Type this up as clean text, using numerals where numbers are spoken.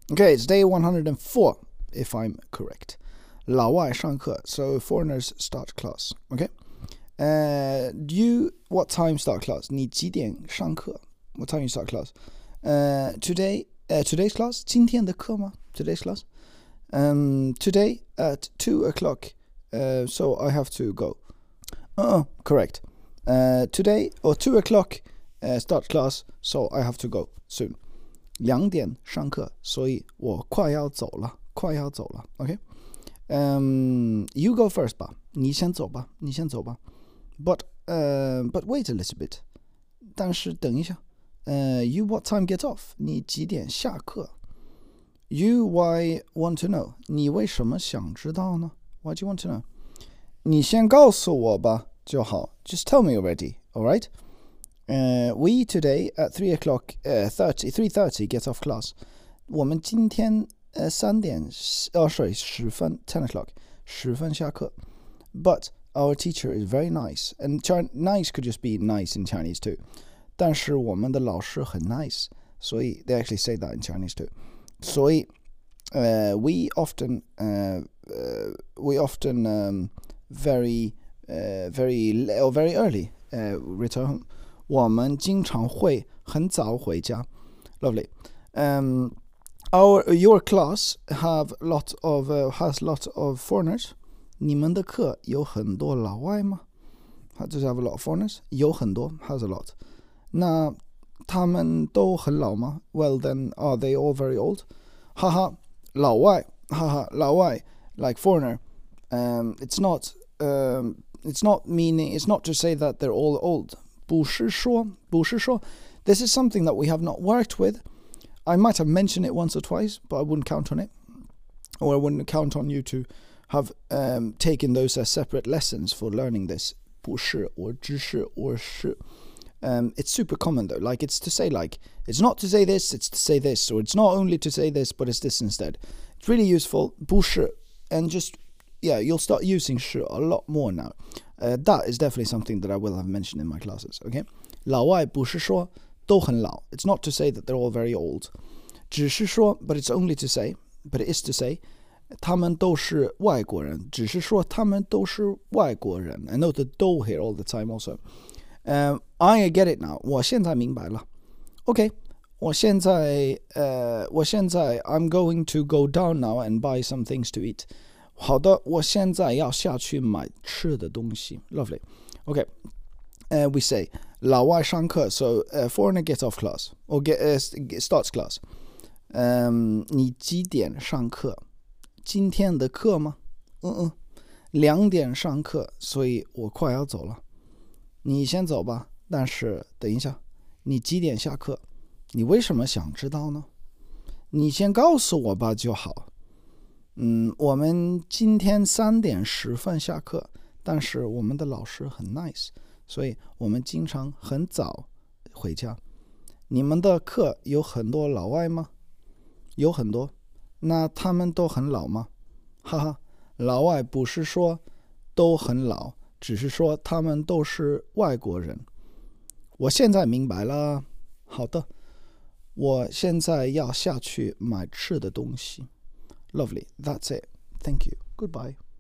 Okay, it's day 104, if I'm correct. 老外上课, so foreigners start class. Okay. What time start class? 你几点上课? What time you start class? Today's class? 今天的课吗? Today's class? Today at 2 o'clock. So I have to go. Correct. Today or 2 o'clock start class, so I have to go soon. 2点上课，所以我快要走了。Okay. You go first 吧，你先走吧。But wait a little bit. 但是等一下。You what time get off? 你几点下课？ You why want to know? 你为什么想知道呢？ Why do you want to know? 你先告诉我吧就好。Just tell me already, all right? We today at 3:30 get off class. 我们今天10点 10分 10 o'clock 10分下课。But our teacher is very nice. And nice could just be nice in Chinese too. 但是我们的老师很 nice. 所以 they actually say that in Chinese too. 所以we often very early return home. 我们经常会很早回家。Lovely. Your class has lot of foreigners. 你们的课有很多老外吗？ Does it have a lot of foreigners? 有很多 has a lot. 那他们都很老吗？ Well then, are they all very old? 哈哈，老外 like foreigner. It's not to say that they're all old. 不是说 This is something that we have not worked with. I might have mentioned it once or twice, but I wouldn't count on it. Or I wouldn't count on you to have taken those as separate lessons for learning this. 不是 or 只是 or 是 It's super common though. Like it's to say like, it's not to say this, it's to say this. Or it's not only to say this, but it's this instead. It's really useful. 不是 and just, yeah, you'll start using 是 a lot more now. That is definitely something that I will have mentioned in my classes, okay? 老外不是说都很老. It's not to say that they're all very old. 只是说 but it's only to say, but it is to say, 他们都是外国人. 只是说他们都是外国人. I know the 都 here all the time also. I get it now. 我现在明白了. Okay. 我现在 I'm going to go down now and buy some things to eat. 好的，我现在要下去买吃的东西。Lovely. Okay. We say 老外上课 so foreigner gets off class or starts class. 你几点上课？今天的课吗？2点上课，所以我快要走了。你先走吧，但是等一下，你几点下课？你为什么想知道呢？你先告诉我吧就好。我们今天3点10分下课，但是我们的老师很 nice， 所以我们经常很早回家。你们的课有很多老外吗？有很多。那他们都很老吗？哈哈，老外不是说都很老，只是说他们都是外国人。我现在明白了。好的，我现在要下去买吃的东西。Lovely, that's it. Thank you. Goodbye.